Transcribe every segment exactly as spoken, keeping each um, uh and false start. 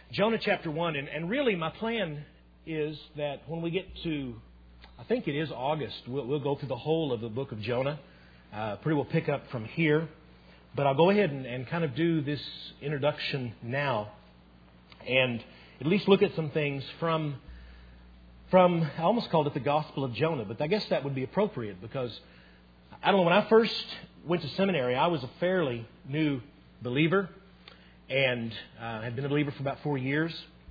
Jonah chapter one. And, and really my plan is that when we get to, I think it is August, we'll, we'll go through the whole of the book of Jonah. Uh, pretty well pick up from here. But I'll go ahead and, and kind of do this introduction now and at least look at some things from, from I almost called it the Gospel of Jonah, but I guess that would be appropriate because, I don't know, when I first went to seminary, I was a fairly new believer and uh, had been a believer for about four years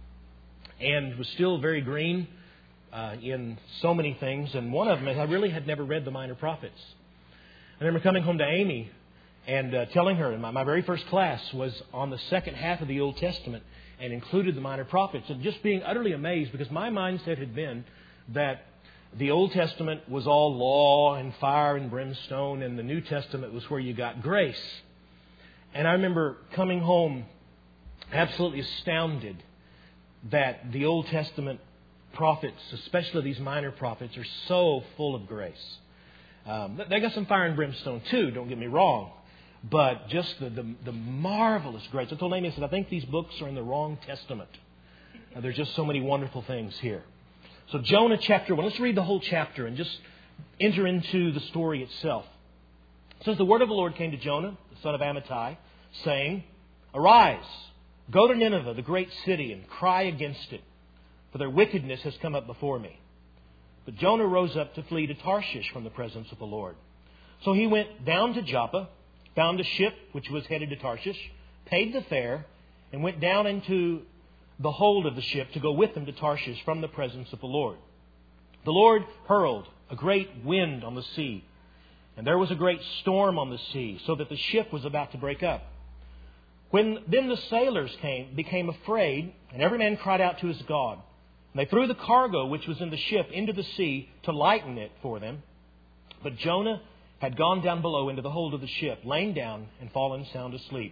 and was still very green uh, in so many things. And one of them is I really had never read the Minor Prophets. I remember coming home to Amy and uh, telling her, and my, my very first class was on the second half of the Old Testament and included the Minor Prophets, and just being utterly amazed because my mindset had been that the Old Testament was all law and fire and brimstone, and the New Testament was where you got grace. And I remember coming home absolutely astounded that the Old Testament prophets, especially these minor prophets, are so full of grace. Um, they got some fire and brimstone too, don't get me wrong. But just the, the, the marvelous grace. I told Amy, I said, I think these books are in the wrong testament. Uh, there's just so many wonderful things here. So Jonah chapter one. Let's read the whole chapter and just enter into the story itself. It says, the word of the Lord came to Jonah, the son of Amittai, saying, Arise, go to Nineveh, the great city, and cry against it, for their wickedness has come up before me. But Jonah rose up to flee to Tarshish from the presence of the Lord. So he went down to Joppa, found a ship which was headed to Tarshish, paid the fare, and went down into the hold of the ship to go with them to Tarshish from the presence of the Lord. The Lord hurled a great wind on the sea, and there was a great storm on the sea, so that the ship was about to break up. When then the sailors came, became afraid, and every man cried out to his God. And they threw the cargo which was in the ship into the sea to lighten it for them. But Jonah had gone down below into the hold of the ship, lain down and fallen sound asleep.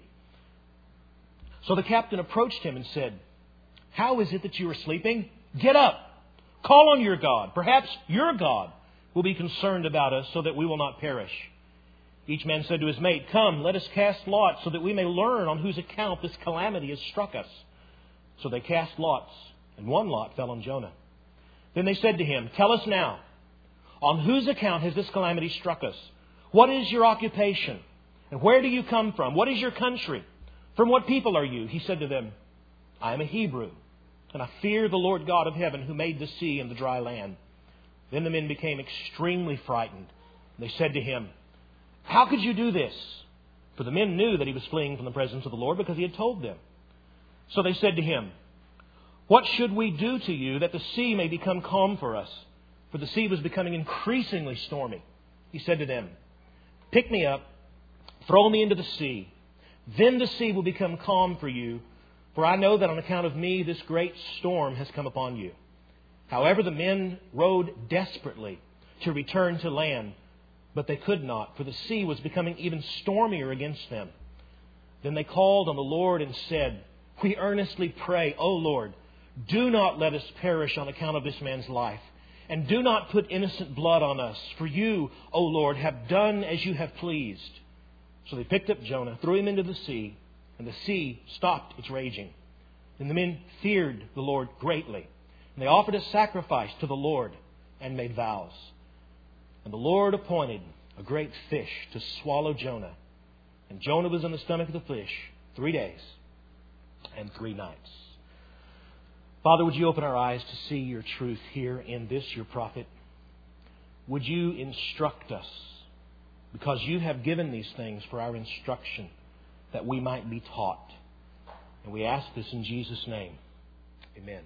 So the captain approached him and said, How is it that you are sleeping? Get up, call on your God. Perhaps your God will be concerned about us so that we will not perish. Each man said to his mate, Come, let us cast lots so that we may learn on whose account this calamity has struck us. So they cast lots, and one lot fell on Jonah. Then they said to him, Tell us now, on whose account has this calamity struck us? What is your occupation? And where do you come from? What is your country? From what people are you? He said to them, I am a Hebrew, and I fear the Lord God of heaven who made the sea and the dry land. Then the men became extremely frightened. They said to him, How could you do this? For the men knew that he was fleeing from the presence of the Lord because he had told them. So they said to him, What should we do to you that the sea may become calm for us? For the sea was becoming increasingly stormy. He said to them, Pick me up, throw me into the sea. Then the sea will become calm for you. For I know that on account of me this great storm has come upon you. However, the men rowed desperately to return to land, but they could not, for the sea was becoming even stormier against them. Then they called on the Lord and said, We earnestly pray, O Lord, do not let us perish on account of this man's life, and do not put innocent blood on us. For you, O Lord, have done as you have pleased. So they picked up Jonah, threw him into the sea, and the sea stopped its raging. And the men feared the Lord greatly. And they offered a sacrifice to the Lord and made vows. And the Lord appointed a great fish to swallow Jonah. And Jonah was in the stomach of the fish three days and three nights. Father, would you open our eyes to see your truth here in this, your prophet? Would you instruct us? Because you have given these things for our instruction, that we might be taught. And we ask this in Jesus' name. Amen.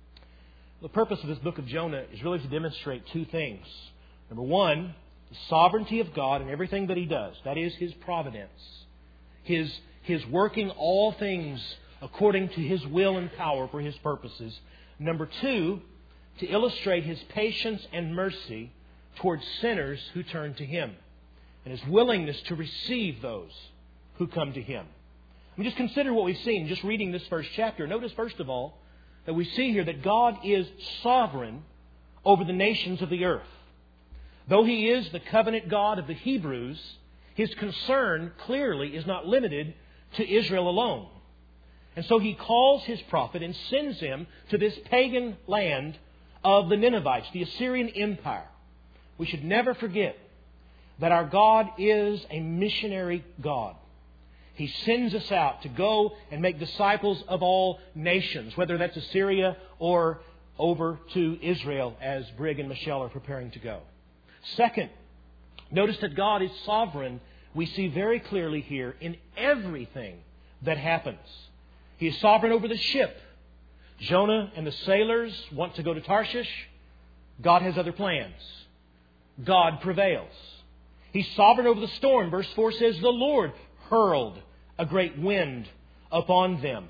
The purpose of this book of Jonah is really to demonstrate two things. Number one, the sovereignty of God in everything that He does. That is His providence. His, His working all things according to His will and power for His purposes. Number two, to illustrate His patience and mercy towards sinners who turn to Him, and His willingness to receive those who come to Him. I mean, just consider what we've seen just reading this first chapter. Notice, first of all, that we see here that God is sovereign over the nations of the earth. Though He is the covenant God of the Hebrews, His concern clearly is not limited to Israel alone. And so He calls His prophet and sends him to this pagan land of the Ninevites, the Assyrian Empire. We should never forget that our God is a missionary God. He sends us out to go and make disciples of all nations, whether that's Assyria or over to Israel, as Brig and Michelle are preparing to go. Second, notice that God is sovereign. We see very clearly here in everything that happens. He is sovereign over the ship. Jonah and the sailors want to go to Tarshish. God has other plans. God prevails. He's sovereign over the storm. Verse four says, the Lord hurled a great wind upon them.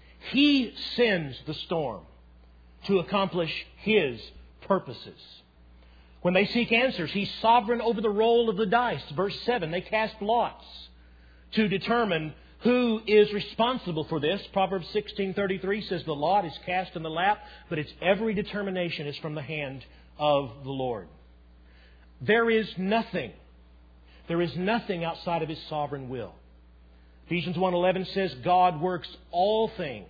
He sends the storm to accomplish His purposes. When they seek answers, He's sovereign over the roll of the dice. Verse seven, they cast lots to determine who is responsible for this. Proverbs sixteen thirty-three says the lot is cast in the lap, but its every determination is from the hand of the Lord. There is nothing, there is nothing outside of His sovereign will. Ephesians one eleven says God works all things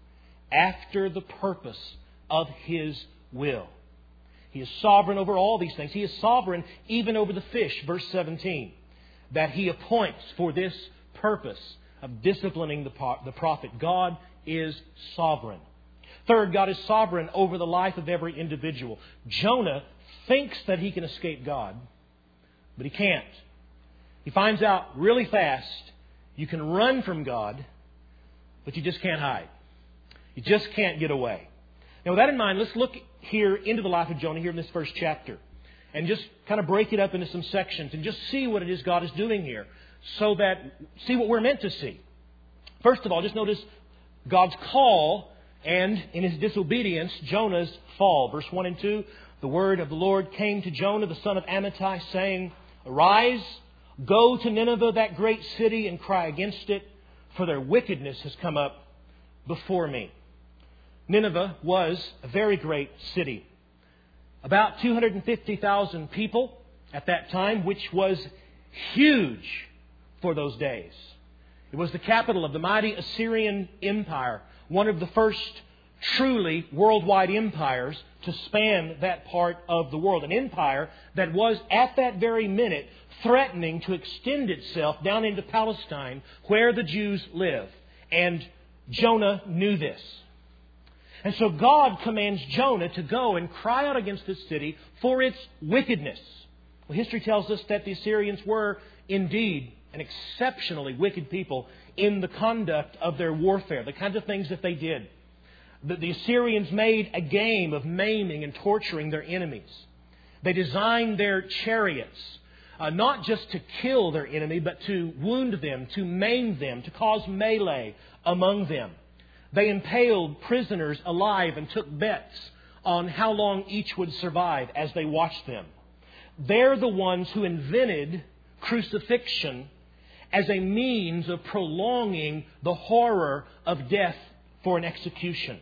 after the purpose of His will. He is sovereign over all these things. He is sovereign even over the fish, verse seventeen, that He appoints for this purpose of disciplining the prophet. God is sovereign. Third, God is sovereign over the life of every individual. Jonah thinks that he can escape God, but he can't. He finds out really fast you can run from God, but you just can't hide. You just can't get away. Now, with that in mind, let's look here into the life of Jonah here in this first chapter and just kind of break it up into some sections and just see what it is God is doing here so that, see what we're meant to see. First of all, just notice God's call and, in his disobedience, Jonah's fall. Verse one and two, the word of the Lord came to Jonah, the son of Amittai, saying, Arise, go to Nineveh, that great city, and cry against it, for their wickedness has come up before me. Nineveh was a very great city. About two hundred fifty thousand people at that time, which was huge for those days. It was the capital of the mighty Assyrian Empire, one of the first truly worldwide empires to span that part of the world. An empire that was at that very minute threatening to extend itself down into Palestine where the Jews live. And Jonah knew this. And so God commands Jonah to go and cry out against this city for its wickedness. Well, history tells us that the Assyrians were indeed an exceptionally wicked people in the conduct of their warfare, the kinds of things that they did. The, the Assyrians made a game of maiming and torturing their enemies. They designed their chariots uh, not just to kill their enemy, but to wound them, to maim them, to cause melee among them. They impaled prisoners alive and took bets on how long each would survive as they watched them. They're the ones who invented crucifixion as a means of prolonging the horror of death for an execution.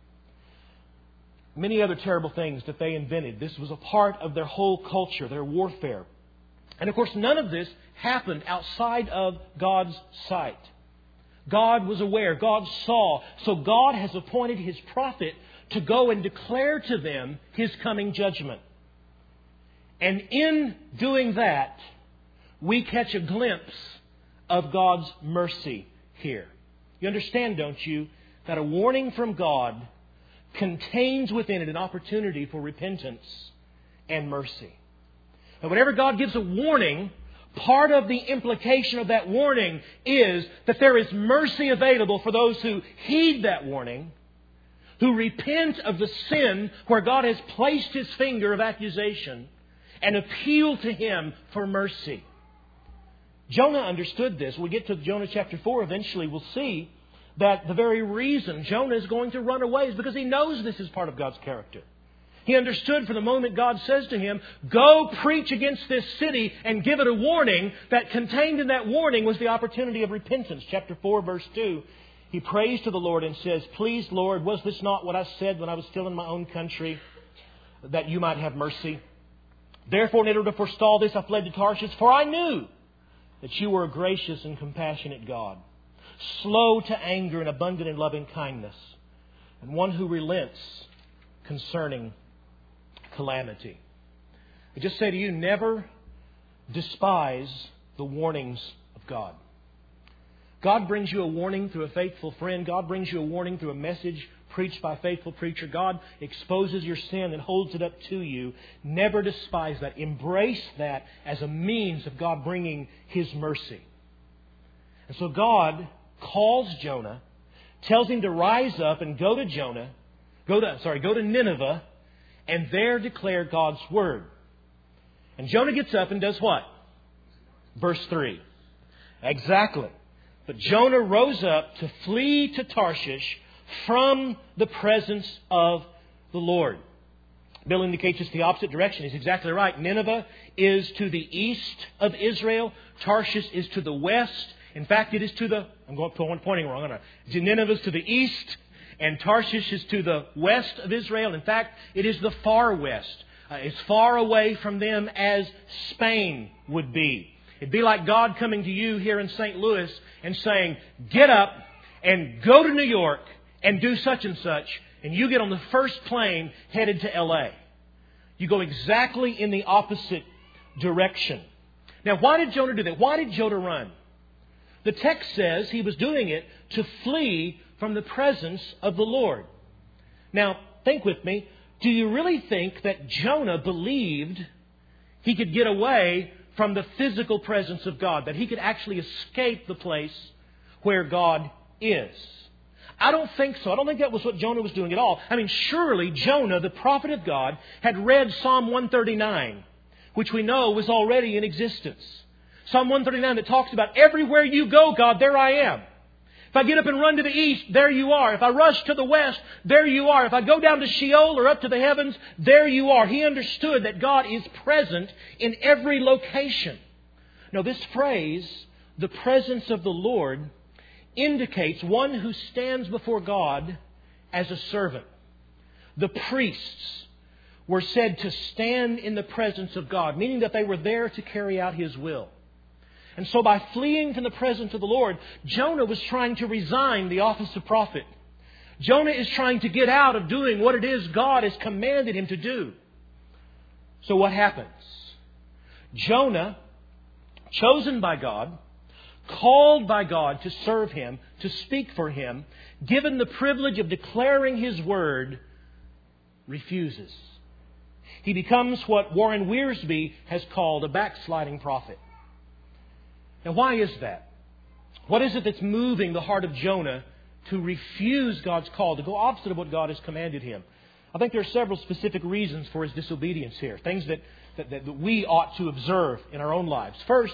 Many other terrible things that they invented. This was a part of their whole culture, their warfare. And of course, none of this happened outside of God's sight. God was aware. God saw. So God has appointed His prophet to go and declare to them His coming judgment. And in doing that, we catch a glimpse of God's mercy here. You understand, don't you, that a warning from God contains within it an opportunity for repentance and mercy. Now, whenever God gives a warning, part of the implication of that warning is that there is mercy available for those who heed that warning, who repent of the sin where God has placed His finger of accusation and appeal to Him for mercy. Jonah understood this. When we get to Jonah chapter four, eventually we'll see that the very reason Jonah is going to run away is because he knows this is part of God's character. He understood from the moment God says to him, go preach against this city and give it a warning, that contained in that warning was the opportunity of repentance. Chapter four, verse two, he prays to the Lord and says, Please, Lord, was this not what I said when I was still in my own country, that you might have mercy? Therefore, in order to forestall this, I fled to Tarshish, for I knew that you were a gracious and compassionate God, slow to anger and abundant in loving kindness, and one who relents concerning calamity. I just say to you, never despise the warnings of God. God brings you a warning through a faithful friend. God brings you a warning through a message preached by a faithful preacher. God exposes your sin and holds it up to you. Never despise that. Embrace that as a means of God bringing His mercy. And so God calls Jonah, tells him to rise up and go to Jonah, go to, sorry, go to Nineveh, and there declare God's word. And Jonah gets up and does what? Verse three. Exactly. But Jonah rose up to flee to Tarshish from the presence of the Lord. Bill indicates it's the opposite direction. He's exactly right. Nineveh is to the east of Israel. Tarshish is to the west. In fact, it is to the... I'm going pointing wrong. aren't I? Nineveh is to the east, and Tarshish is to the west of Israel. In fact, it is the far west. Uh, as far away from them as Spain would be. It'd be like God coming to you here in Saint Louis and saying, get up and go to New York and do such and such, and you get on the first plane headed to L A. You go exactly in the opposite direction. Now, why did Jonah do that? Why did Jonah run? The text says he was doing it to flee from the presence of the Lord. Now, think with me. Do you really think that Jonah believed he could get away from the physical presence of God? That he could actually escape the place where God is? I don't think so. I don't think that was what Jonah was doing at all. I mean, surely Jonah, the prophet of God, had read Psalm one thirty-nine, which we know was already in existence. Psalm one thirty-nine that talks about everywhere you go, God, there I am. If I get up and run to the east, there you are. If I rush to the west, there you are. If I go down to Sheol or up to the heavens, there you are. He understood that God is present in every location. Now, this phrase, the presence of the Lord, indicates one who stands before God as a servant. The priests were said to stand in the presence of God, meaning that they were there to carry out His will. And so by fleeing from the presence of the Lord, Jonah was trying to resign the office of prophet. Jonah is trying to get out of doing what it is God has commanded him to do. So what happens? Jonah, chosen by God, called by God to serve Him, to speak for Him, given the privilege of declaring His word, refuses. He becomes what Warren Wiersbe has called a backsliding prophet. Now, why is that? What is it that's moving the heart of Jonah to refuse God's call, to go opposite of what God has commanded him? I think there are several specific reasons for his disobedience here, things that, that, that we ought to observe in our own lives. First,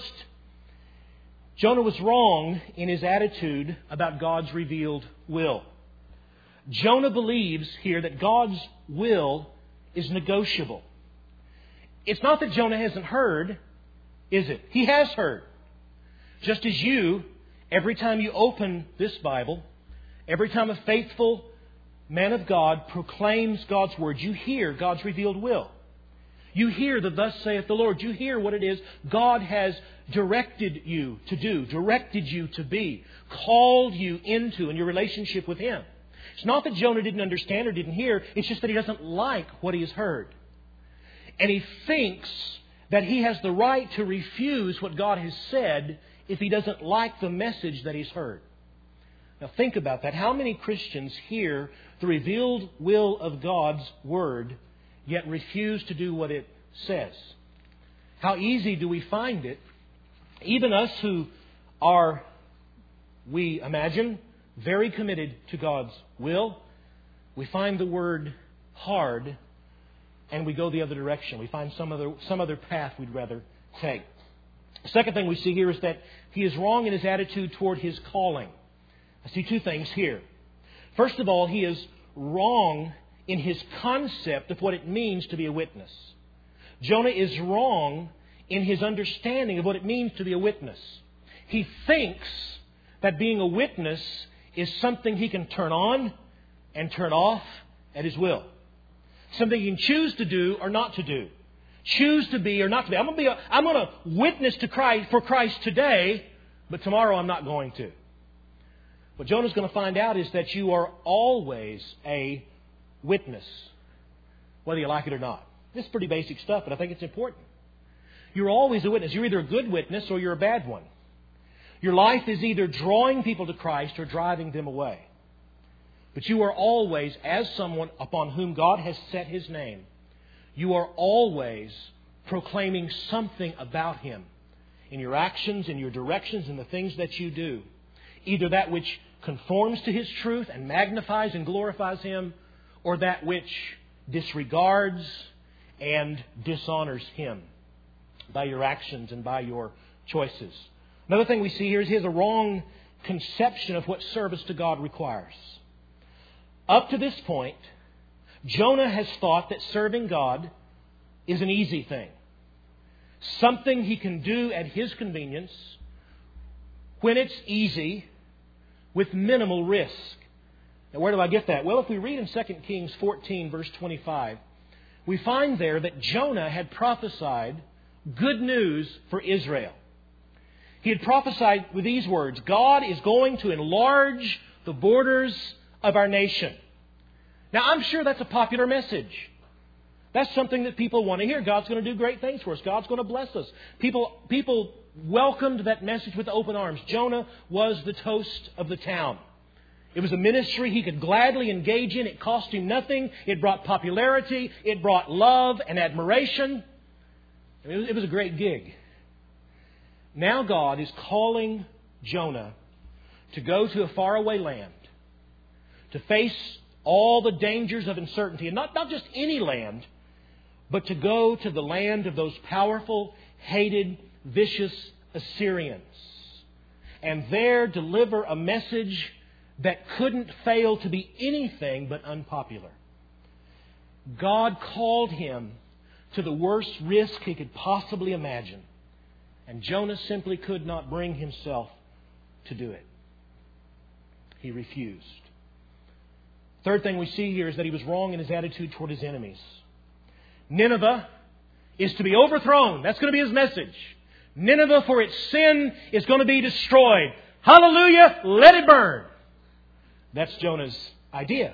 Jonah was wrong in his attitude about God's revealed will. Jonah believes here that God's will is negotiable. It's not that Jonah hasn't heard, is it? He has heard. Just as you, every time you open this Bible, every time a faithful man of God proclaims God's word, you hear God's revealed will. You hear the thus saith the Lord. You hear what it is God has directed you to do, directed you to be, called you into in your relationship with Him. It's not that Jonah didn't understand or didn't hear. It's just that he doesn't like what he has heard. And he thinks that he has the right to refuse what God has said if he doesn't like the message that he's heard. Now think about that. How many Christians hear the revealed will of God's Word, yet refuse to do what it says? How easy do we find it, even us who are, we imagine, very committed to God's will, we find the word hard and we go the other direction. We find some other, some other path we'd rather take. The second thing we see here is that he is wrong in his attitude toward his calling. I see two things here. First of all, he is wrong in his concept of what it means to be a witness. Jonah is wrong in his understanding of what it means to be a witness. He thinks that being a witness is something he can turn on and turn off at his will. Something he can choose to do or not to do. Choose to be or not to be. I'm going to be a, I'm going to witness to Christ for Christ today, but tomorrow I'm not going to. What Jonah's going to find out is that you are always a witness, whether you like it or not. This is pretty basic stuff, but I think it's important. You're always a witness. You're either a good witness or you're a bad one. Your life is either drawing people to Christ or driving them away. But you are always, as someone upon whom God has set His name, you are always proclaiming something about Him in your actions, in your directions, in the things that you do. Either that which conforms to His truth and magnifies and glorifies Him, or that which disregards and dishonors Him by your actions and by your choices. Another thing we see here is He has a wrong conception of what service to God requires. Up to this point, Jonah has thought that serving God is an easy thing. Something he can do at his convenience, when it's easy, with minimal risk. Now, where do I get that? Well, if we read in Second Kings fourteen, verse twenty-five, we find there that Jonah had prophesied good news for Israel. He had prophesied with these words, God is going to enlarge the borders of our nation. Now, I'm sure that's a popular message. That's something that people want to hear. God's going to do great things for us. God's going to bless us. People, people welcomed that message with open arms. Jonah was the toast of the town. It was a ministry he could gladly engage in. It cost him nothing. It brought popularity. It brought love and admiration. It was, it was a great gig. Now God is calling Jonah to go to a faraway land, to face all the dangers of uncertainty. And not, not just any land, but to go to the land of those powerful, hated, vicious Assyrians. And there deliver a message that couldn't fail to be anything but unpopular. God called him to the worst risk he could possibly imagine. And Jonah simply could not bring himself to do it. He refused. Third thing we see here is that he was wrong in his attitude toward his enemies. Nineveh is to be overthrown. That's going to be his message. Nineveh, for its sin, is going to be destroyed. Hallelujah, let it burn. That's Jonah's idea.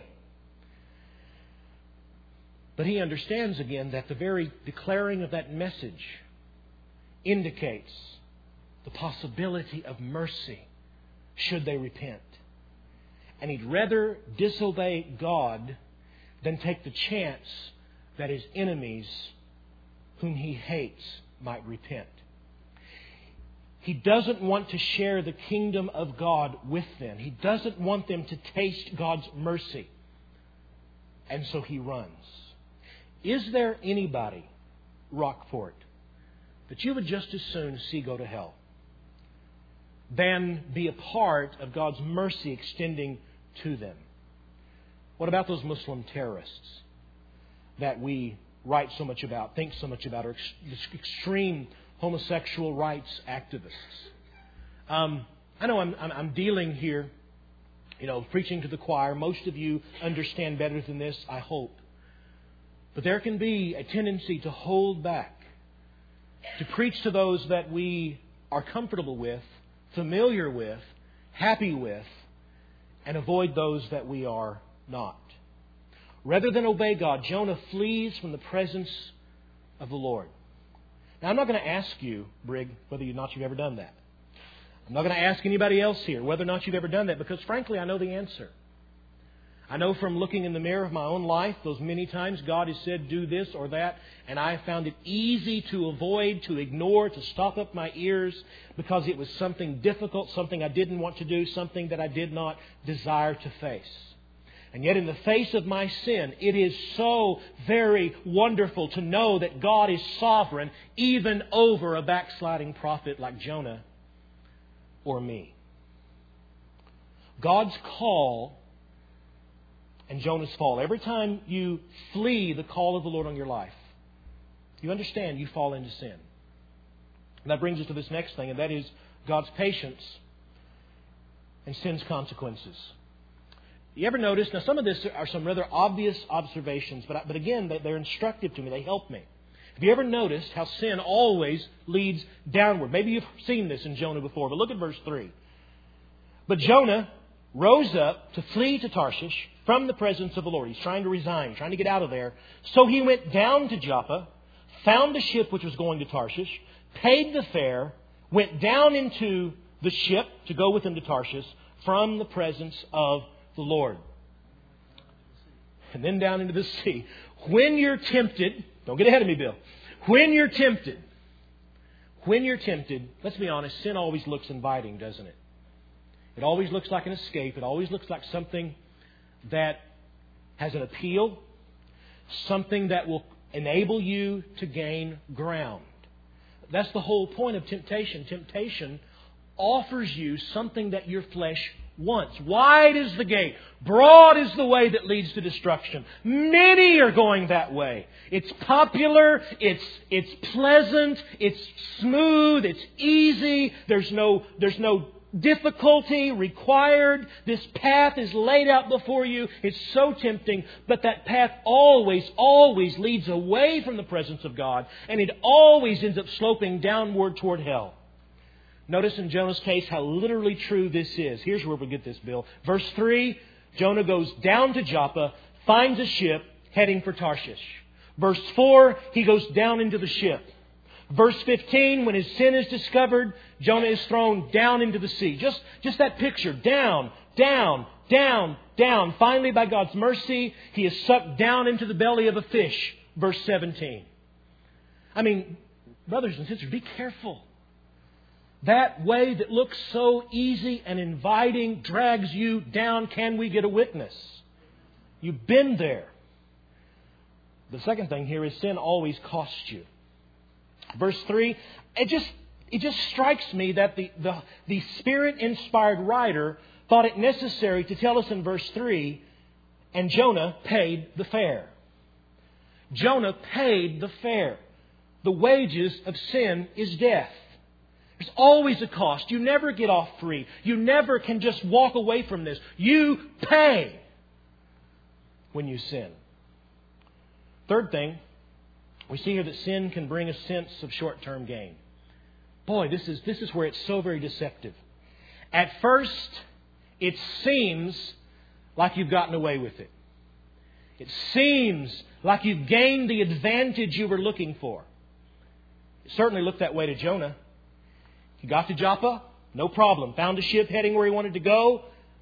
But he understands again that the very declaring of that message indicates the possibility of mercy should they repent. And he'd rather disobey God than take the chance that his enemies, whom he hates, might repent. He doesn't want to share the kingdom of God with them. He doesn't want them to taste God's mercy. And so he runs. Is there anybody, Rockport, that you would just as soon see go to hell than be a part of God's mercy extending to them? What about those Muslim terrorists that we write so much about, think so much about, or ex- extreme homosexual rights activists? Um, I know I'm, I'm, I'm dealing here, you know, preaching to the choir. Most of you understand better than this, I hope. But there can be a tendency to hold back, to preach to those that we are comfortable with, familiar with, happy with, and avoid those that we are not. Rather than obey God, Jonah flees from the presence of the Lord. Now, I'm not going to ask you, Brig, whether or not you've ever done that. I'm not going to ask anybody else here whether or not you've ever done that, because frankly, I know the answer. I know from looking in the mirror of my own life, those many times God has said, do this or that, and I have found it easy to avoid, to ignore, to stop up my ears, because it was something difficult, something I didn't want to do, something that I did not desire to face. And yet in the face of my sin, it is so very wonderful to know that God is sovereign even over a backsliding prophet like Jonah or me. God's call and Jonah's fall. Every time you flee the call of the Lord on your life, you understand you fall into sin. And that brings us to this next thing, and that is God's patience and sin's consequences. You ever notice, now some of this are some rather obvious observations, but, but again, they're instructive to me. They help me. Have you ever noticed how sin always leads downward? Maybe you've seen this in Jonah before, but look at verse three. But Jonah rose up to flee to Tarshish from the presence of the Lord. He's trying to resign, trying to get out of there. So he went down to Joppa, found a ship which was going to Tarshish, paid the fare, went down into the ship to go with him to Tarshish from the presence of the Lord. And then down into the sea. When you're tempted, don't get ahead of me, Bill. When you're tempted, when you're tempted, let's be honest, sin always looks inviting, doesn't it? It always looks like an escape. It always looks like something that has an appeal, something that will enable you to gain ground. That's the whole point of temptation. Temptation offers you something that your flesh wants. Wide is the gate. Broad is the way that leads to destruction. Many are going that way. It's popular. It's, it's pleasant. It's smooth. It's easy. There's no, there's no difficulty required. This path is laid out before you. It's so tempting, but that path always, always leads away from the presence of God, and it always ends up sloping downward toward hell. Notice in Jonah's case how literally true this is. Here's where we get this, Bill. Verse three, Jonah goes down to Joppa, finds a ship heading for Tarshish. Verse four, he goes down into the ship. Verse fifteen, when his sin is discovered, Jonah is thrown down into the sea. Just, just that picture. Down, down, down, down. Finally, by God's mercy, he is sucked down into the belly of a fish. Verse seventeen. I mean, brothers and sisters, be careful. That way that looks so easy and inviting drags you down. Can we get a witness? You've been there. The second thing here is sin always costs you. Verse three, it just it just strikes me that the, the, the Spirit-inspired writer thought it necessary to tell us in verse three, and Jonah paid the fare. Jonah paid the fare. The wages of sin is death. There's always a cost. You never get off free. You never can just walk away from this. You pay when you sin. Third thing, we see here that sin can bring a sense of short-term gain. Boy, this is, this is where it's so very deceptive. At first, it seems like you've gotten away with it. It seems like you've gained the advantage you were looking for. It certainly looked that way to Jonah. He got to Joppa, no problem. Found a ship heading where he wanted to go.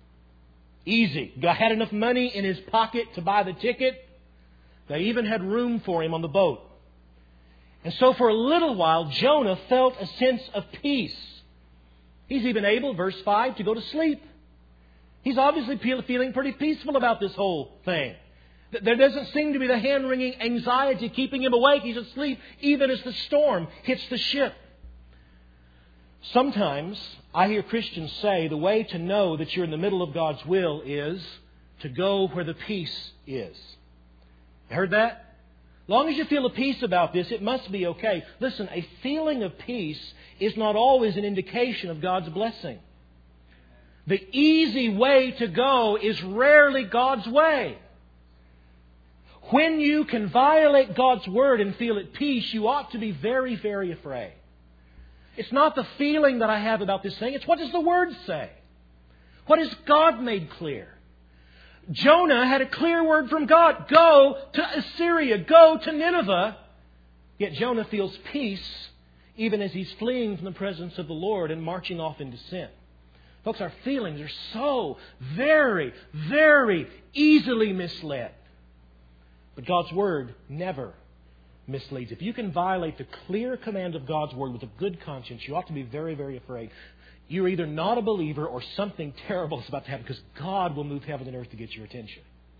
Easy. Got, had enough money in his pocket to buy the ticket. They even had room for him on the boat. And so for a little while, Jonah felt a sense of peace. He's even able, verse five, to go to sleep. He's obviously feeling pretty peaceful about this whole thing. There doesn't seem to be the hand-wringing anxiety keeping him awake. He's asleep even as the storm hits the ship. Sometimes I hear Christians say the way to know that you're in the middle of God's will is to go where the peace is. You heard that? As long as you feel a peace about this, it must be okay. Listen, a feeling of peace is not always an indication of God's blessing. The easy way to go is rarely God's way. When you can violate God's Word and feel at peace, you ought to be very, very afraid. It's not the feeling that I have about this thing. It's what does the Word say? What has God made clear? Jonah had a clear word from God. Go to Assyria. Go to Nineveh. Yet Jonah feels peace even as he's fleeing from the presence of the Lord and marching off into sin. Folks, our feelings are so very, very easily misled. But God's Word never misleads. If you can violate the clear command of God's Word with a good conscience, you ought to be very, very afraid. You're either not a believer or something terrible is about to happen, because God will move heaven and earth to get your attention.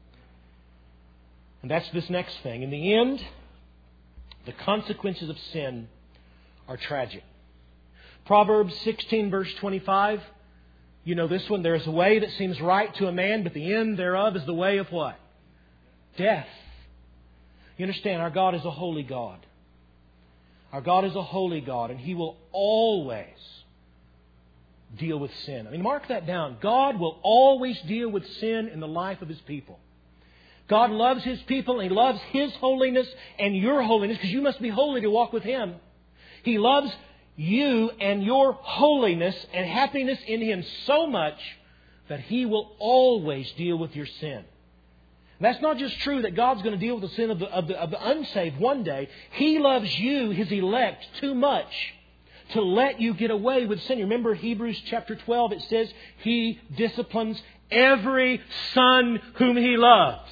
And that's this next thing. In the end, the consequences of sin are tragic. Proverbs sixteen verse twenty-five. You know this one. There is a way that seems right to a man, but the end thereof is the way of what? Death. You understand, our God is a holy God. Our God is a holy God, and He will always deal with sin. I mean, mark that down. God will always deal with sin in the life of His people. God loves His people, and He loves His holiness and your holiness, because you must be holy to walk with Him. He loves you and your holiness and happiness in Him so much that He will always deal with your sin. That's not just true that God's going to deal with the sin of the, of the, of the unsaved one day. He loves you, His elect, too much to let you get away with sin. Remember Hebrews chapter twelve, it says, He disciplines every son whom He loves.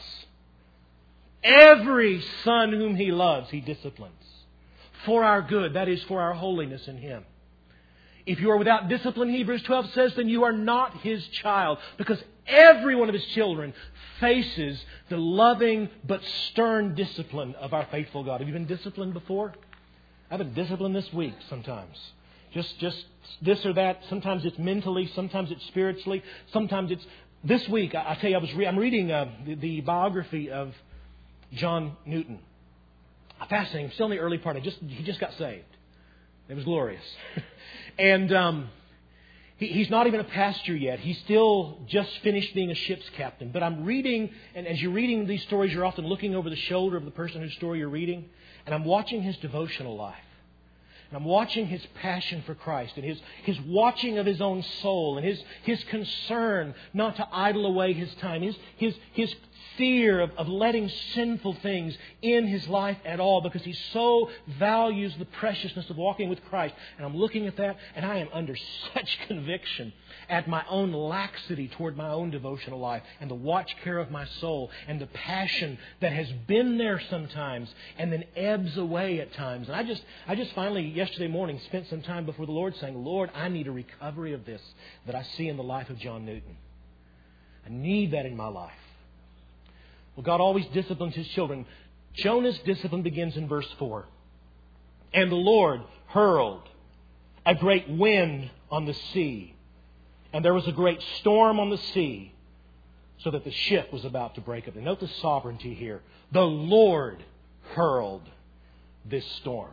Every son whom He loves, He disciplines. For our good, that is, for our holiness in Him. If you are without discipline, Hebrews twelve says, then you are not His child. Because every one of His children faces the loving but stern discipline of our faithful God. Have you been disciplined before? I've been disciplined this week sometimes. Just just this or that. Sometimes it's mentally, sometimes it's spiritually, sometimes it's... This week, I, I tell you, I was re- I'm reading uh, the, the biography of John Newton. Fascinating. I'm still in the early part. I just He just got saved. It was glorious. and um, he, he's not even a pastor yet. He's still just finished being a ship's captain. But I'm reading, and as you're reading these stories, you're often looking over the shoulder of the person whose story you're reading. And I'm watching his devotional life. And I'm watching his passion for Christ and his, his watching of his own soul and his, his concern not to idle away his time, his, his, his fear of, of letting sinful things in his life at all because he so values the preciousness of walking with Christ. And I'm looking at that and I am under such conviction at my own laxity toward my own devotional life and the watch care of my soul and the passion that has been there sometimes and then ebbs away at times. And I just, I just finally, yesterday morning, spent some time before the Lord saying, Lord, I need a recovery of this that I see in the life of John Newton. I need that in my life. Well, God always disciplines His children. Jonah's discipline begins in verse four. And the Lord hurled a great wind on the sea, and there was a great storm on the sea, so that the ship was about to break up. And note the sovereignty here. The Lord hurled this storm.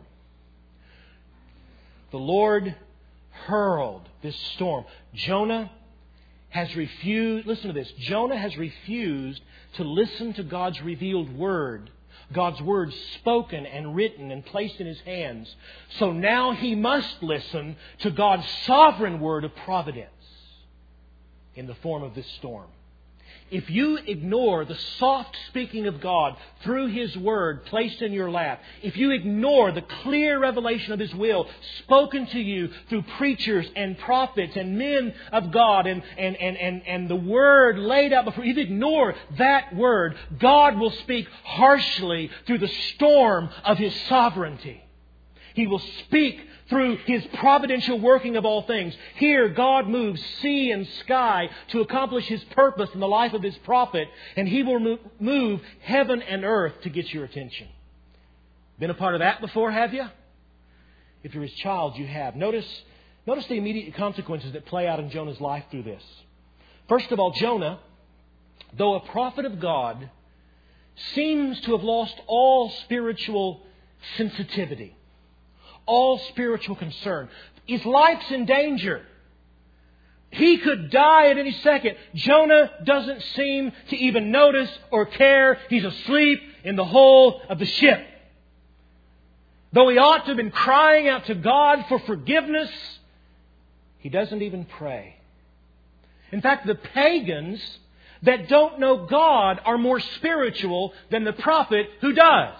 The Lord hurled this storm. Jonah has refused, listen to this, Jonah has refused to listen to God's revealed Word, God's Word spoken and written and placed in his hands. So now he must listen to God's sovereign Word of providence in the form of this storm. If you ignore the soft speaking of God through His Word placed in your lap, if you ignore the clear revelation of His will spoken to you through preachers and prophets and men of God and, and, and, and, and the Word laid out before you, if you ignore that Word, God will speak harshly through the storm of His sovereignty. He will speak through His providential working of all things. Here, God moves sea and sky to accomplish His purpose in the life of His prophet, and He will move heaven and earth to get your attention. Been a part of that before, have you? If you're His child, you have. Notice, notice the immediate consequences that play out in Jonah's life through this. First of all, Jonah, though a prophet of God, seems to have lost all spiritual sensitivity. All spiritual concern. His life's in danger. He could die at any second. Jonah doesn't seem to even notice or care. He's asleep in the hold of the ship. Though he ought to have been crying out to God for forgiveness, he doesn't even pray. In fact, the pagans that don't know God are more spiritual than the prophet who does.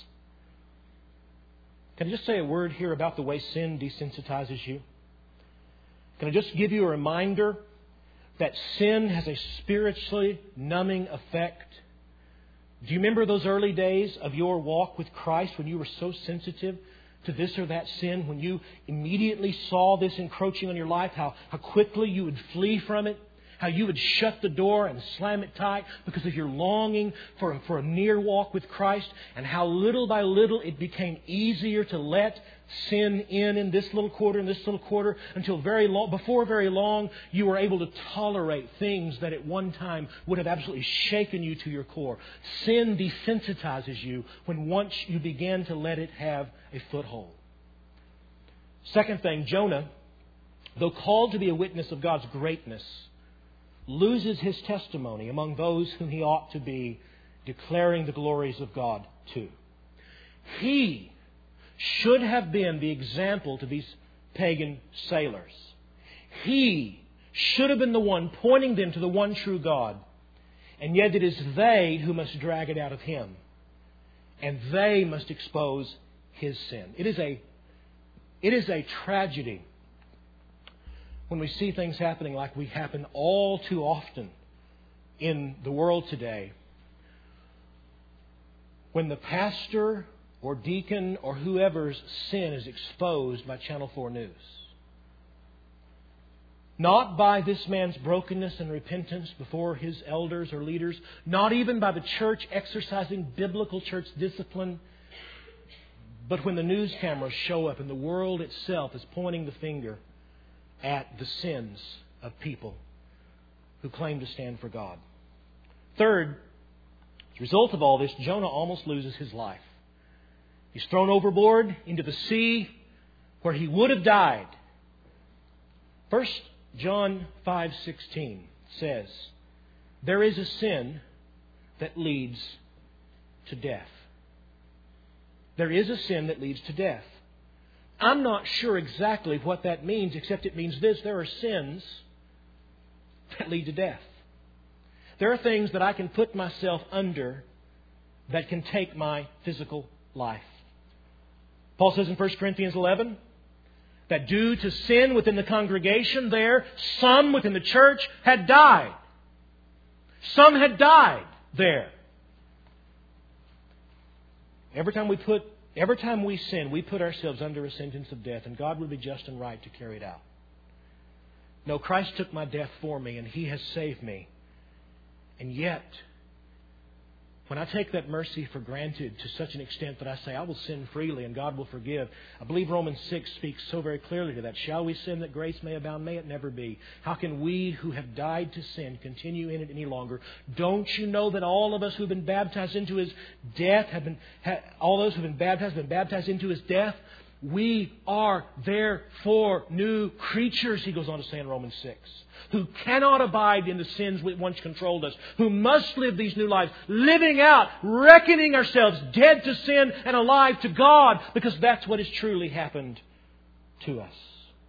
Can I just say a word here about the way sin desensitizes you? Can I just give you a reminder that sin has a spiritually numbing effect? Do you remember those early days of your walk with Christ when you were so sensitive to this or that sin? When you immediately saw this encroaching on your life, how, how quickly you would flee from it? How you would shut the door and slam it tight because of your longing for, for a near walk with Christ, and how little by little it became easier to let sin in in this little quarter and this little quarter until very long, before very long you were able to tolerate things that at one time would have absolutely shaken you to your core. Sin desensitizes you when once you begin to let it have a foothold. Second thing, Jonah, though called to be a witness of God's greatness, loses his testimony among those whom he ought to be declaring the glories of God to. He should have been the example to these pagan sailors. He should have been the one pointing them to the one true God. And yet it is they who must drag it out of Him. And they must expose His sin. It is a, it is a tragedy when we see things happening like we happen all too often in the world today. When the pastor or deacon or whoever's sin is exposed by Channel four News. Not by this man's brokenness and repentance before his elders or leaders. Not even by the church exercising biblical church discipline. But when the news cameras show up and the world itself is pointing the finger at the sins of people who claim to stand for God. Third, as a result of all this, Jonah almost loses his life. He's thrown overboard into the sea where he would have died. First John five sixteen says, there is a sin that leads to death. There is a sin that leads to death. I'm not sure exactly what that means, except it means this: there are sins that lead to death. There are things that I can put myself under that can take my physical life. Paul says in First Corinthians eleven that due to sin within the congregation there, some within the church had died. Some had died there. Every time we put, every time we sin, we put ourselves under a sentence of death, and God would be just and right to carry it out. No, Christ took my death for me, and He has saved me. And yet, when I take that mercy for granted to such an extent that I say, I will sin freely and God will forgive. I believe Romans six speaks so very clearly to that. Shall we sin that grace may abound? May it never be. How can we who have died to sin continue in it any longer? Don't you know that all of us who have been baptized into His death have been, ha, all those who have been baptized have been baptized into His death? We are therefore new creatures, he goes on to say in Romans six, who cannot abide in the sins which once controlled us, who must live these new lives, living out, reckoning ourselves dead to sin and alive to God, because that's what has truly happened to us.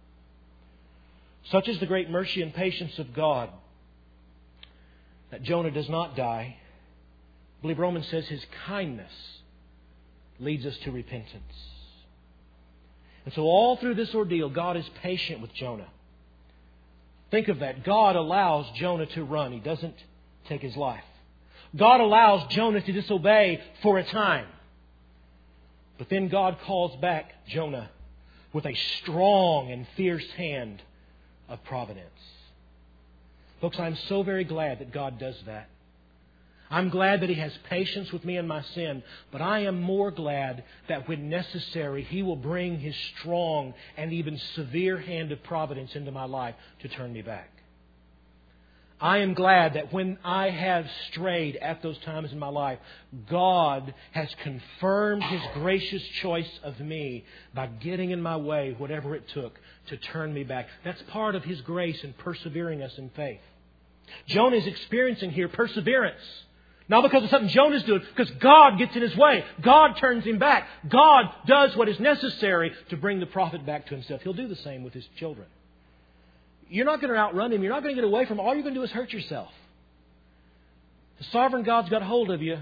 Such is the great mercy and patience of God that Jonah does not die. I believe Romans says His kindness leads us to repentance. And so all through this ordeal, God is patient with Jonah. Think of that. God allows Jonah to run. He doesn't take his life. God allows Jonah to disobey for a time. But then God calls back Jonah with a strong and fierce hand of providence. Folks, I'm so very glad that God does that. I'm glad that He has patience with me and my sin, but I am more glad that when necessary, He will bring His strong and even severe hand of providence into my life to turn me back. I am glad that when I have strayed at those times in my life, God has confirmed His gracious choice of me by getting in my way whatever it took to turn me back. That's part of His grace in persevering us in faith. Jonah is experiencing here perseverance. Not because of something Jonah's doing, because God gets in his way. God turns him back. God does what is necessary to bring the prophet back to himself. He'll do the same with his children. You're not going to outrun him. You're not going to get away from him. All you're going to do is hurt yourself. The sovereign God's got hold of you.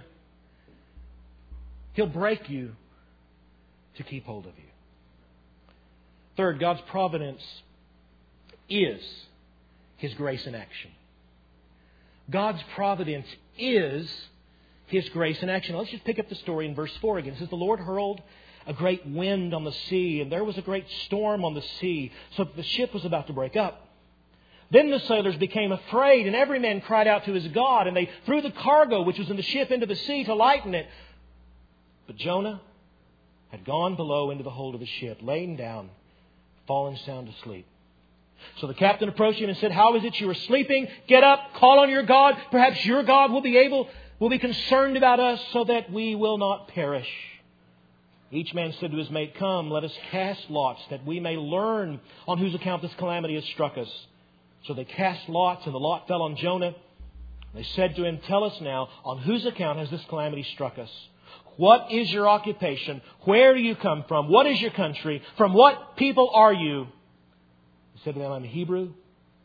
He'll break you to keep hold of you. Third, God's providence is His grace in action. God's providence is His grace in action. Let's just pick up the story in verse four again. It says, the Lord hurled a great wind on the sea, and there was a great storm on the sea, so that the ship was about to break up. Then the sailors became afraid, and every man cried out to his God, and they threw the cargo which was in the ship into the sea to lighten it. But Jonah had gone below into the hold of the ship, lain down, fallen sound asleep. So the captain approached him and said, how is it you are sleeping? Get up, call on your God. Perhaps your God will be able, will be concerned about us so that we will not perish. Each man said to his mate, come, let us cast lots that we may learn on whose account this calamity has struck us. So they cast lots, and the lot fell on Jonah. They said to him, tell us now, on whose account has this calamity struck us? What is your occupation? Where do you come from? What is your country? From what people are you? He said to them, I'm a Hebrew,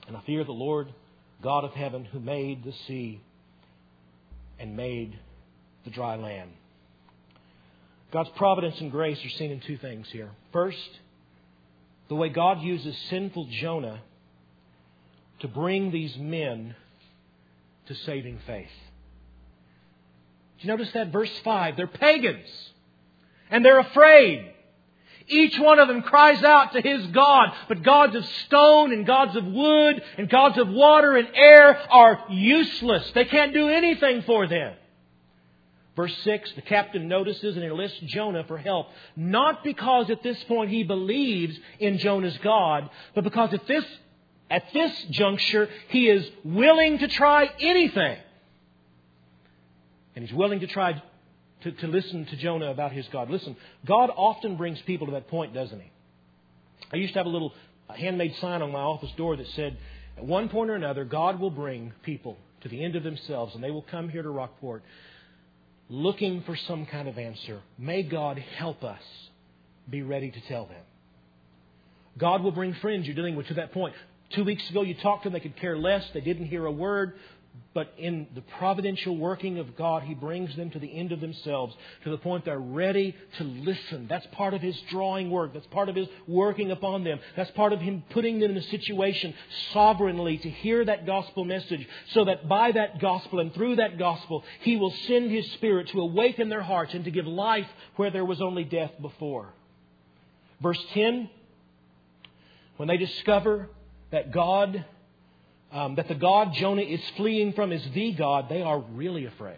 And I fear the Lord God of heaven, who made the sea and made the dry land. God's providence and grace are seen in two things here. First, the way God uses sinful Jonah to bring these men to saving faith. Did you notice that? Verse five, they're pagans and they're afraid. Each one of them cries out to his God, but gods of stone and gods of wood and gods of water and air are useless. They can't do anything for them. Verse six, the captain notices and enlists Jonah for help, not because at this point he believes in Jonah's God, but because at this, at this juncture he is willing to try anything. And he's willing to try to, to listen to Jonah about his God. Listen, God often brings people to that point, doesn't He? I used to have a little handmade sign on my office door that said, at one point or another, God will bring people to the end of themselves and they will come here to Rockport looking for some kind of answer. May God help us be ready to tell them. God will bring friends you're dealing with to that point. Two weeks ago you talked to them, they could care less, they didn't hear a word. But in the providential working of God, He brings them to the end of themselves, to the point they're ready to listen. That's part of His drawing work. That's part of His working upon them. That's part of Him putting them in a situation sovereignly to hear that gospel message, so that by that gospel and through that gospel, He will send His Spirit to awaken their hearts and to give life where there was only death before. Verse ten, when they discover that God... Um, that the God Jonah is fleeing from is the God, they are really afraid.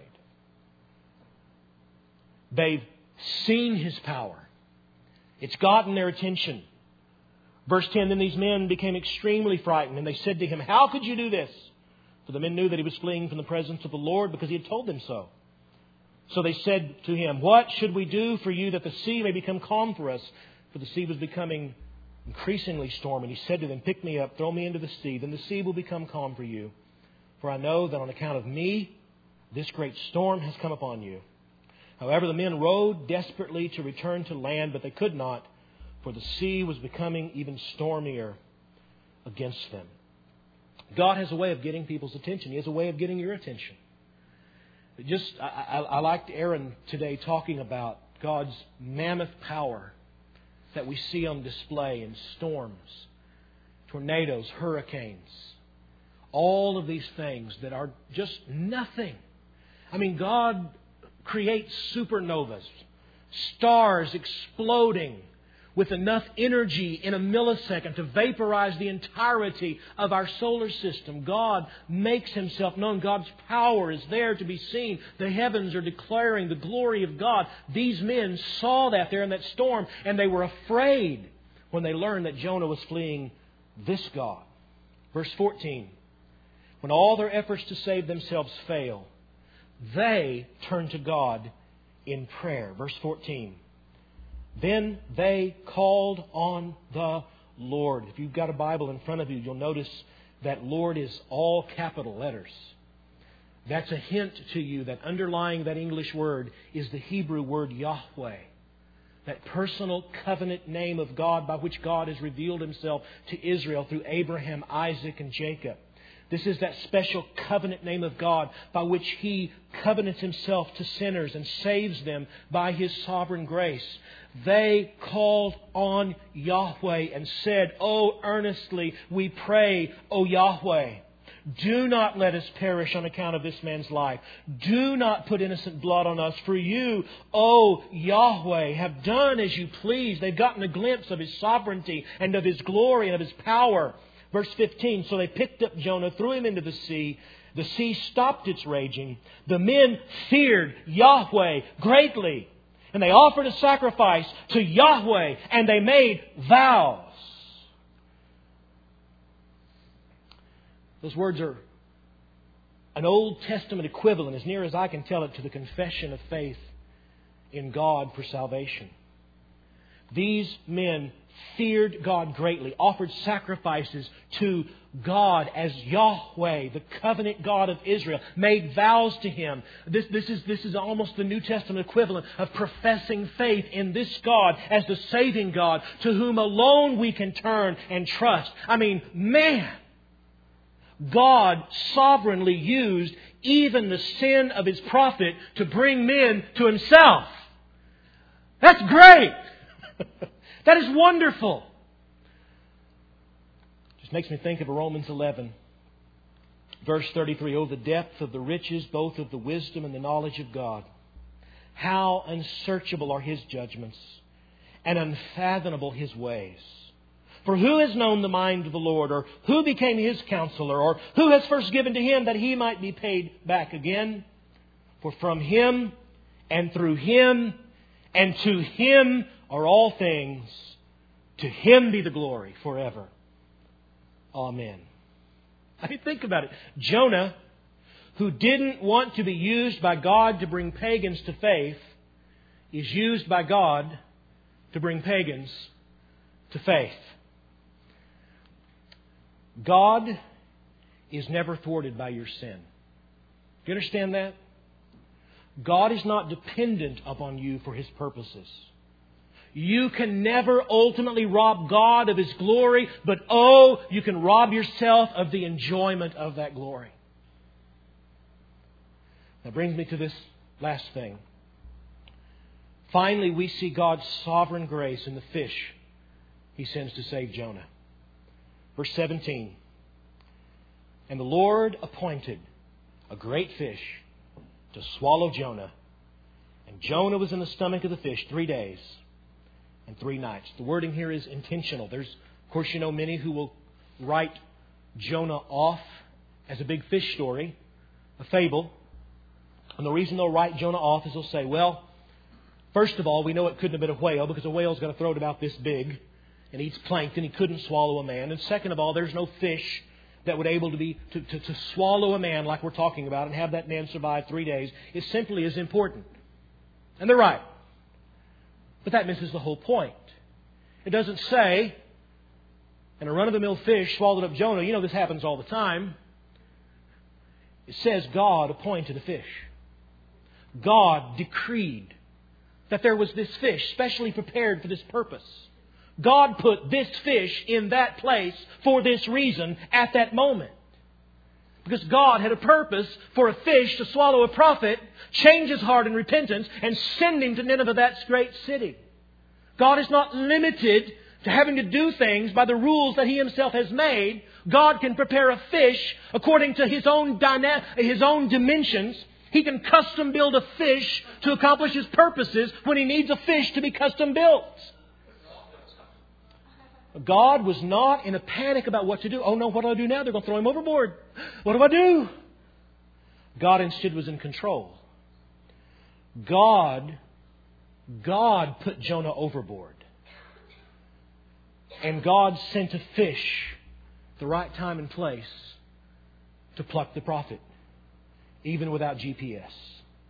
They've seen His power. It's gotten their attention. Verse ten, then these men became extremely frightened, and they said to him, how could you do this? For the men knew that he was fleeing from the presence of the Lord, because he had told them so. So they said to him, what should we do for you that the sea may become calm for us? For the sea was becoming increasingly storm, and he said to them, pick me up, throw me into the sea, then the sea will become calm for you. For I know that on account of me, this great storm has come upon you. However, the men rowed desperately to return to land, but they could not, for the sea was becoming even stormier against them. God has a way of getting people's attention. He has a way of getting your attention. Just, I, I, I liked Aaron today talking about God's mammoth power that we see on display in storms, tornadoes, hurricanes, all of these things that are just nothing. I mean, God creates supernovas, stars exploding with enough energy in a millisecond to vaporize the entirety of our solar system. God makes Himself known. God's power is there to be seen. The heavens are declaring the glory of God. These men saw that there in that storm, and they were afraid when they learned that Jonah was fleeing this God. Verse fourteen, when all their efforts to save themselves fail, they turn to God in prayer. Verse fourteen. Then they called on the Lord. If you've got a Bible in front of you, you'll notice that Lord is all capital letters. That's a hint to you that underlying that English word is the Hebrew word Yahweh. That personal covenant name of God by which God has revealed Himself to Israel through Abraham, Isaac, and Jacob. This is that special covenant name of God by which He covenants Himself to sinners and saves them by His sovereign grace. They called on Yahweh and said, oh, earnestly we pray, O Yahweh, do not let us perish on account of this man's life. Do not put innocent blood on us. For you, O Yahweh, have done as you please. They've gotten a glimpse of His sovereignty and of His glory and of His power. Verse fifteen, so they picked up Jonah, threw him into the sea. The sea stopped its raging. The men feared Yahweh greatly. And they offered a sacrifice to Yahweh, and they made vows. Those words are an Old Testament equivalent, as near as I can tell it, to the confession of faith in God for salvation. These men feared God greatly, offered sacrifices to God as Yahweh, the covenant God of Israel, made vows to Him. This, this, is, this is almost the New Testament equivalent of professing faith in this God as the saving God to whom alone we can turn and trust. I mean, man, God sovereignly used even the sin of His prophet to bring men to Himself. That's great. That is wonderful. Just makes me think of Romans eleven, verse thirty-three. Oh, the depth of the riches, both of the wisdom and the knowledge of God. How unsearchable are His judgments, and unfathomable His ways. For who has known the mind of the Lord, or who became His counselor, or who has first given to Him that He might be paid back again? For from Him, and through Him, and to Him are all things. To Him be the glory forever. Amen. I mean, think about it. Jonah, who didn't want to be used by God to bring pagans to faith, is used by God to bring pagans to faith. God is never thwarted by your sin. Do you understand that? God is not dependent upon you for His purposes. You can never ultimately rob God of His glory, but oh, you can rob yourself of the enjoyment of that glory. That brings me to this last thing. Finally, we see God's sovereign grace in the fish He sends to save Jonah. Verse seventeen. And the Lord appointed a great fish to swallow Jonah. And Jonah was in the stomach of the fish three days and three nights. The wording here is intentional. There's, of course, you know many who will write Jonah off as a big fish story, a fable. And the reason they'll write Jonah off is they'll say, well, first of all, we know it couldn't have been a whale because a whale's got a throat about this big and eats plankton. He couldn't swallow a man. And second of all, there's no fish that would able to be to, to, to swallow a man like we're talking about and have that man survive three days. It simply is important. And they're right. But that misses the whole point. It doesn't say, and a run-of-the-mill fish swallowed up Jonah. You know this happens all the time. It says God appointed a fish. God decreed that there was this fish specially prepared for this purpose. God put this fish in that place for this reason at that moment. Because God had a purpose for a fish to swallow a prophet, change his heart in repentance, and send him to Nineveh, that great city. God is not limited to having to do things by the rules that He Himself has made. God can prepare a fish according to His own dyna- His own dimensions. He can custom build a fish to accomplish His purposes when He needs a fish to be custom built. God was not in a panic about what to do. Oh no, what do I do now? They're going to throw him overboard. What do I do? God instead was in control. God, God put Jonah overboard. And God sent a fish at the right time and place to pluck the prophet, even without G P S.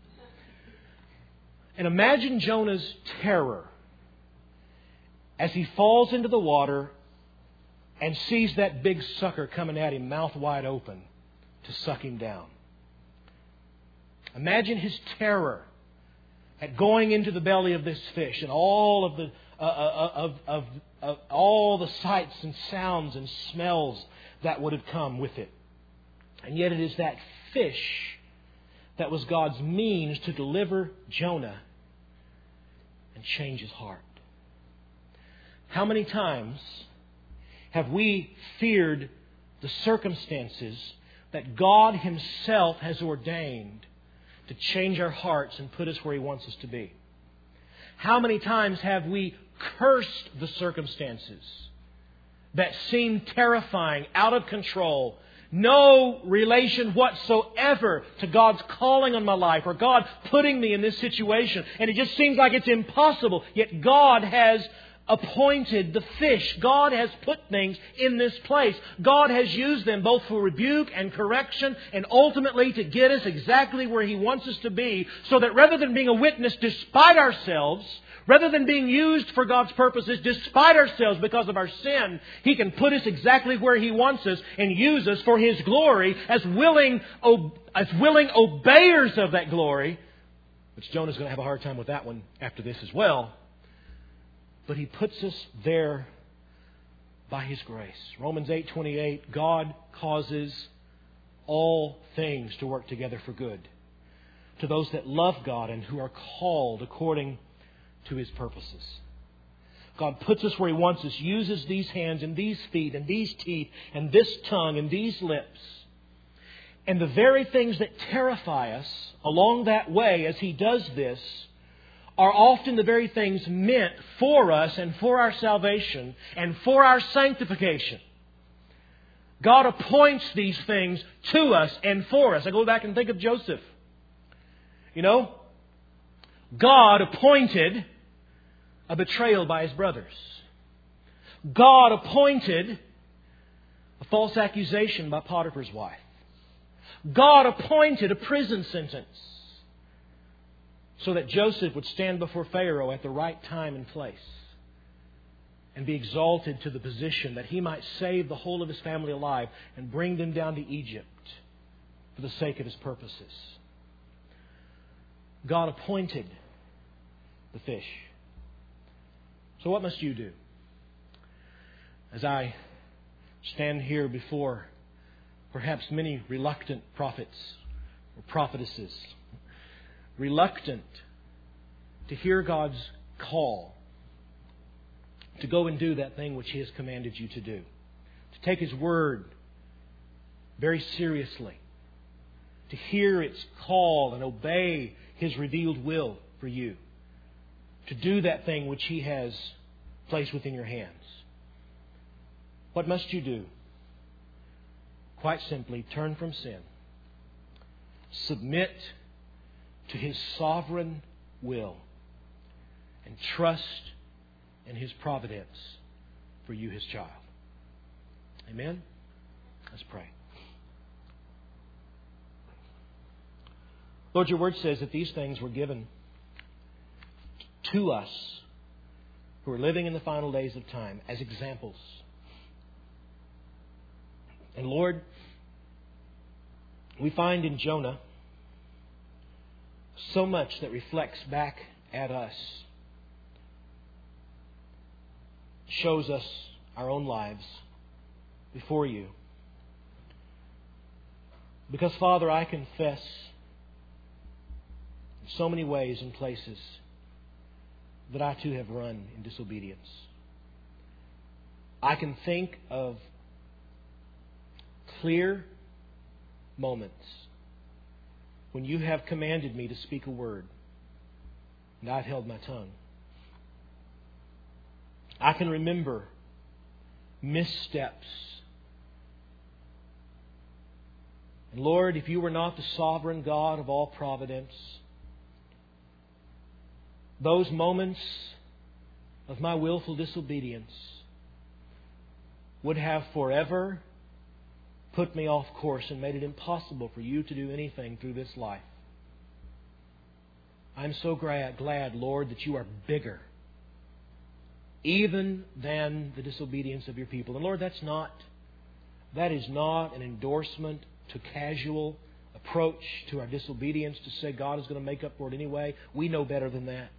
And imagine Jonah's terror as he falls into the water and sees that big sucker coming at him, mouth wide open, to suck him down. Imagine his terror at going into the belly of this fish and all of the uh, uh, of, of, of all the sights and sounds and smells that would have come with it. And yet it is that fish that was God's means to deliver Jonah and change his heart. How many times have we feared the circumstances that God Himself has ordained to change our hearts and put us where He wants us to be? How many times have we cursed the circumstances that seem terrifying, out of control, no relation whatsoever to God's calling on my life or God putting me in this situation, and it just seems like it's impossible, yet God has appointed the fish. God has put things in this place. God has used them both for rebuke and correction and ultimately to get us exactly where He wants us to be, so that rather than being a witness despite ourselves, rather than being used for God's purposes despite ourselves because of our sin, He can put us exactly where He wants us and use us for His glory as willing, as willing obeyers of that glory. Which Jonah's going to have a hard time with that one after this as well. But He puts us there by His grace. Romans eight twenty-eight, God causes all things to work together for good to those that love God and who are called according to His purposes. God puts us where He wants us, uses these hands and these feet and these teeth and this tongue and these lips. And the very things that terrify us along that way as He does this are often the very things meant for us and for our salvation and for our sanctification. God appoints these things to us and for us. I go back and think of Joseph. You know, God appointed a betrayal by his brothers. God appointed a false accusation by Potiphar's wife. God appointed a prison sentence so that Joseph would stand before Pharaoh at the right time and place and be exalted to the position that he might save the whole of his family alive and bring them down to Egypt for the sake of His purposes. God appointed the fish. So what must you do? As I stand here before perhaps many reluctant prophets or prophetesses, reluctant to hear God's call to go and do that thing which He has commanded you to do, to take His word very seriously, to hear its call and obey His revealed will for you, to do that thing which He has placed within your hands. What must you do? Quite simply, turn from sin. Submit to His sovereign will. And trust in His providence for you, His child. Amen? Let's pray. Lord, Your Word says that these things were given to us who are living in the final days of time as examples. And Lord, we find in Jonah so much that reflects back at us, shows us our own lives before You. Because, Father, I confess in so many ways and places that I too have run in disobedience. I can think of clear moments when You have commanded me to speak a word and I've held my tongue. I can remember missteps. And Lord, if You were not the sovereign God of all providence, those moments of my willful disobedience would have forever put me off course and made it impossible for You to do anything through this life. I'm so glad, glad, Lord, that You are bigger even than the disobedience of Your people. And Lord, that's not, that is not an endorsement to casual approach to our disobedience to say God is going to make up for it anyway. We know better than that.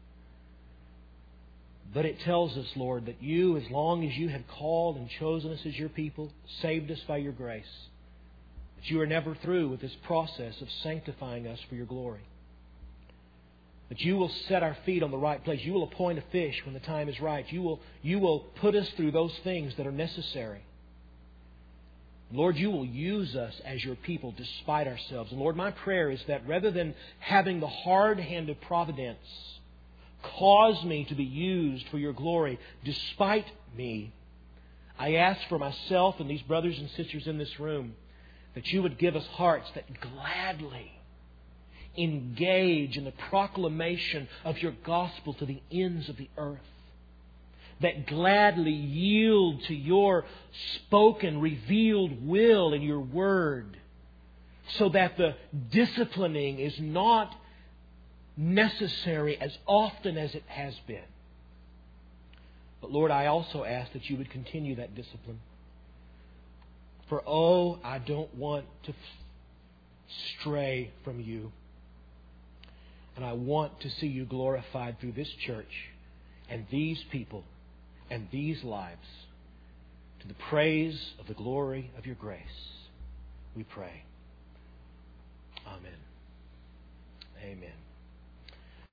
But it tells us, Lord, that You, as long as You have called and chosen us as Your people, saved us by Your grace, that You are never through with this process of sanctifying us for Your glory. That You will set our feet on the right place. You will appoint a fish when the time is right. You will, you will put us through those things that are necessary. Lord, You will use us as Your people despite ourselves. And Lord, my prayer is that rather than having the hard hand of providence cause me to be used for Your glory despite me, I ask for myself and these brothers and sisters in this room that You would give us hearts that gladly engage in the proclamation of Your gospel to the ends of the earth, that gladly yield to Your spoken, revealed will in Your word, so that the disciplining is not necessary as often as it has been. But Lord, I also ask that You would continue that discipline. For oh, I don't want to stray from You. And I want to see You glorified through this church and these people and these lives to the praise of the glory of Your grace. we pray. Amen. Amen.